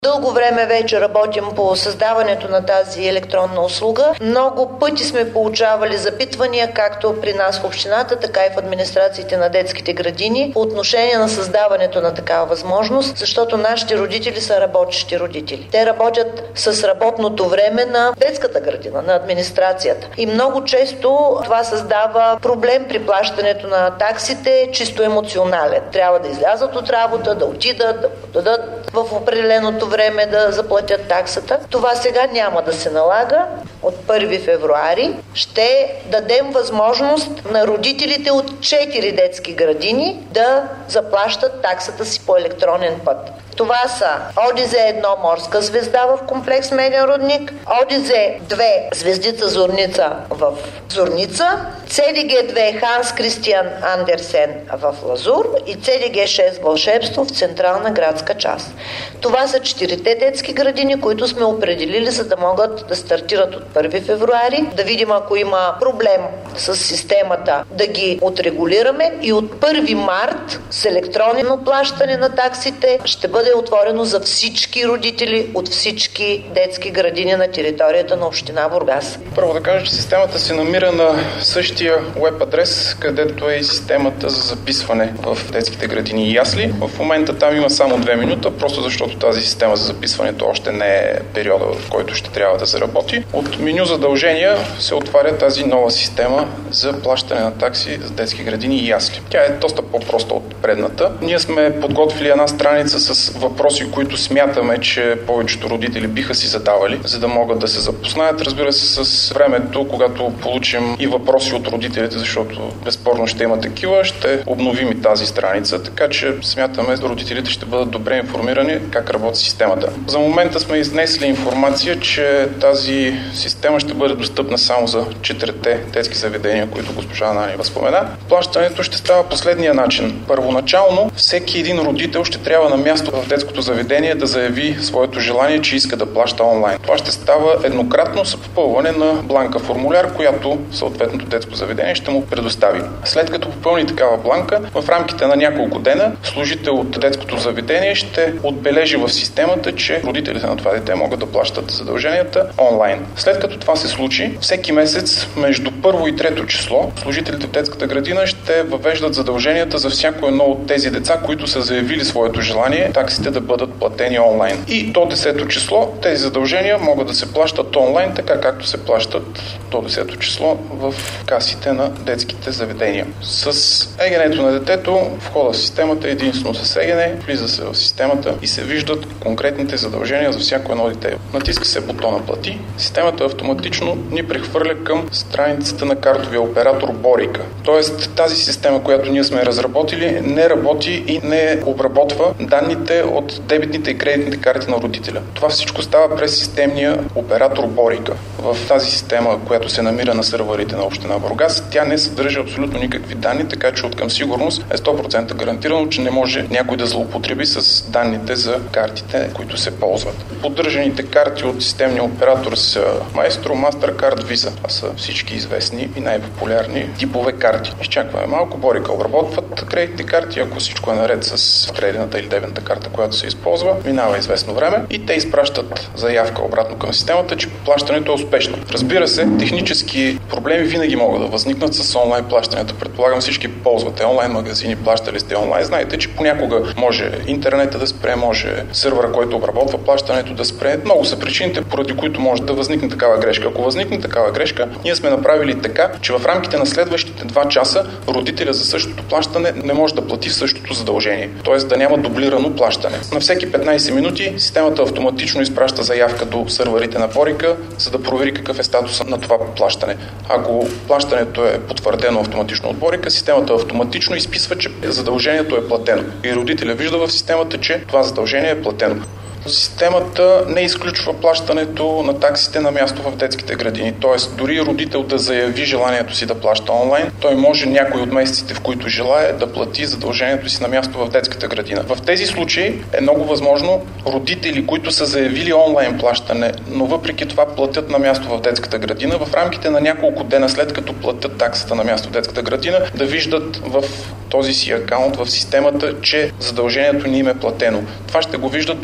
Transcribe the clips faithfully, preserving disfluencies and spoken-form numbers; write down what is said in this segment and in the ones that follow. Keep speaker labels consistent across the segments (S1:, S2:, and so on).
S1: Дълго време вече работим по създаването на тази електронна услуга. Много пъти сме получавали запитвания, както при нас в общината, така и в администрациите на детските градини, по отношение на създаването на такава възможност, защото нашите родители са работещи родители. Те работят с работното време на детската градина, на администрацията. И много често това създава проблем при плащането на таксите, чисто емоционален. Трябва да излязат от работа, да отидат, да подадат в определеното време да заплатят таксата. Това сега няма да се налага. От първи февруари ще дадем възможност на родителите от четири детски градини да заплащат таксата си по електронен път. Това са О Д З едно Морска звезда в комплекс Меден рудник, О Д З две Звездица Зорница в Зорница, Ц Д Г две Ханс Кристиан Андерсен в Лазур и Ц Д Г шест Вълшебство в Централна градска част. Това са четирите детски градини, които сме определили, за да могат да стартират от първи февруари, да видим ако има проблем с системата, да ги отрегулираме и от първи март с електронно плащане на таксите ще бъде отворено за всички родители от всички детски градини на територията на община Бургас.
S2: Първо да кажа, че системата се намира на същия уеб адрес, където е и системата за записване в детските градини и ясли. В момента там има само две минута, просто защото тази система за записването още не е периода, в който ще трябва да заработи. От меню задължения се отваря тази нова система за плащане на такси за детски градини и ясли. Тя е доста по-проста от предната. Ние сме подготвили една страница с въпроси, които смятаме, че повечето родители биха си задавали, за да могат да се запознаят. Разбира се, с времето, когато получим и въпроси от родителите, защото безспорно ще има такива, ще обновим и тази страница, така че смятаме, родителите ще бъдат добре информирани как работи системата. За момента сме изнесли информация, че тази система ще бъде достъпна само за четирите детски заведения, които госпожа Ананева спомена. Плащането ще става последния начин. Първоначално всеки един родител ще трябва на място в детското заведение да заяви своето желание, че иска да плаща онлайн. Това ще става еднократно с попълване на бланка формуляр, която съответното детско заведение ще му предостави. След като попълни такава бланка, в рамките на няколко дена служител от детското заведение ще отбележи в системата, че родителите на това дете могат да плащат задълженията онлайн. След като това се случи, всеки месец между първо и трето число служителите в детската градина ще въвеждат задълженията за всяко едно от тези деца, които са заявили своето желание таксите да бъдат платени онлайн. И до десето число тези задължения могат да се плащат онлайн, така както се плащат до десето число в касите на детските заведения. С егенето на детето входа в системата е единствено с егене, влиза се в системата и се виждат конкретните задължения за всяко едно дете. Натиска се бутона плати, системата автоматично ни прехвърля към страницата на картовия оператор Борика. Тоест тази система, която ние сме разработили, не работи и не обработва данните от дебитните и кредитните карти на родителя. Това всичко става през системния оператор Борика. В тази система, която се намира на сървърите на община Бургас, тя не съдържа абсолютно никакви данни, така че откъм сигурност е сто процента гарантирано, че не може някой да злоупотреби с данните за картите, които се ползват. Поддържаните карти от системния оператор са Maestro, Mastercard, Visa. Това са всички известни и най-популярни типове карти. Изчакваме малко, Борика обработват кредитни карти, ако всичко е наред с кредитната или дебетната карта, която се използва, минава известно време и те изпращат заявка обратно към системата, че плащането е успешно. Разбира се, технически проблеми винаги могат да възникнат с онлайн плащането. Предполагам, всички ползвате онлайн магазини, плащали сте онлайн. Знаете, че понякога може интернета да спре, може сървъра, който обработва плащането да спре. Много са причините, поради които може да възникне такава грешка. Ако възникне такава грешка, ние сме направили така, че в рамките на следващите два часа родителя за същото плащане не може да плати същото задължение. Тоест да няма дублирано плащане. На всеки петнайсет минути системата автоматично изпраща заявка до сървърите на Борика, за да провери какъв е статуса на това плащане. Ако плащането е потвърдено автоматично от Борика, системата автоматично изписва, че задължението е платено. И родителя вижда в системата, че това задължение е платено. Системата не изключва плащането на таксите на място в детските градини. Т.е. дори родител да заяви желанието си да плаща онлайн, той може някой от месеците, в които желае, да плати задължението си на място в детската градина. В тези случаи е много възможно родители, които са заявили онлайн плащане, но въпреки това платят на място в детската градина, в рамките на няколко дена след като платят таксата на място в детската градина, да виждат в този си акаунт в системата, че задължението ни им е платено. Това ще го виждат до момента,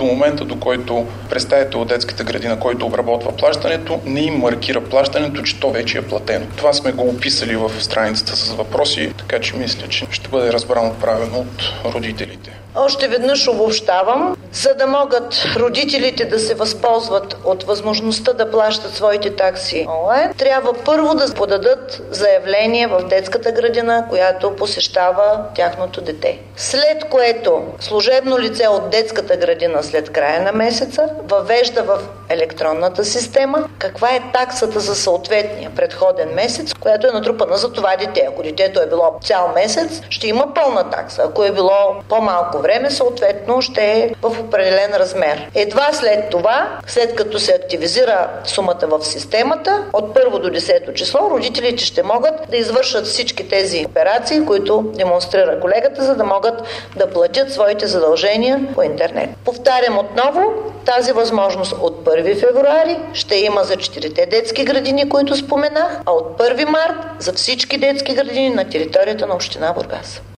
S2: до който представител от детската градина, който обработва плащането, не им маркира плащането, че то вече е платено. Това сме го описали в страницата с въпроси, така че мисля, че ще бъде разбрано правилно от родителите.
S1: Още веднъж обобщавам, за да могат родителите да се възползват от възможността да плащат своите такси онлайн, трябва първо да подадат заявление в детската градина, която посещава тяхното дете. След което служебно лице от детската градина след края на месеца въвежда в електронната система каква е таксата за съответния предходен месец, която е натрупана за това дете. Ако детето е било цял месец, ще има пълна такса. Ако е било по-малко време, съответно ще е в определен размер. Едва след това, след като се активизира сумата в системата, от първо до десето число, родителите ще могат да извършат всички тези операции, които демонстрира колегата, за да могат да платят своите задължения по интернет. Повтарям отново, тази възможност от първи февруари ще има за четирите детски градини, които споменах, а от първи март за всички детски градини на територията на община Бургас.